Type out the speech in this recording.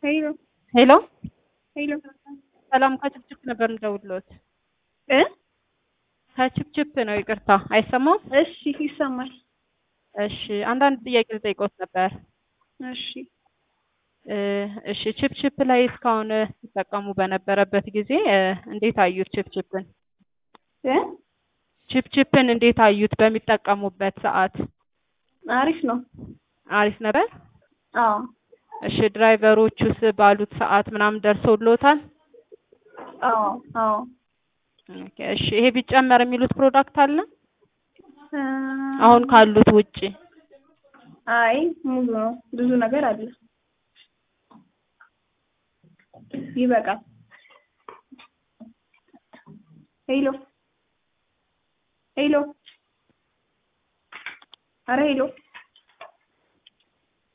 ሄሎ ሄሎ ሄሎ ሰላም ከችፕችፕ ነበር እንደውሎት እ ከችፕችፕ ነው ይቅርታ አይሰማም እሺ ይሰማል እሺ አንዳንድ ጥያቄ ልጠይቅዎት ነበር እሺ እሺ ችፕችፕ ላይ እስካሁን ሲጠቀሙ በነበረበት ጊዜ እንዴት አዩት ችፕችፕን ችፕችፕን እንዴት አዩት በሚጠቀሙበት ሰዓት አሪፍ ነው አሪፍ ነበር አዎ እሺ ድራይቨሮቹስ ባሉት ሰዓት ምናምን ደርሶልዎታል አዎ አዎ ኦኬ እሺ ይሄ ቢጨመር የሚሉት ፕሮዳክት አለ አሁን ካሉት ውጪ አይ ሙሉ ነው ብዙ ነገር አለ ይበቃል ሄሎ ሄሎ አረ ሄሎ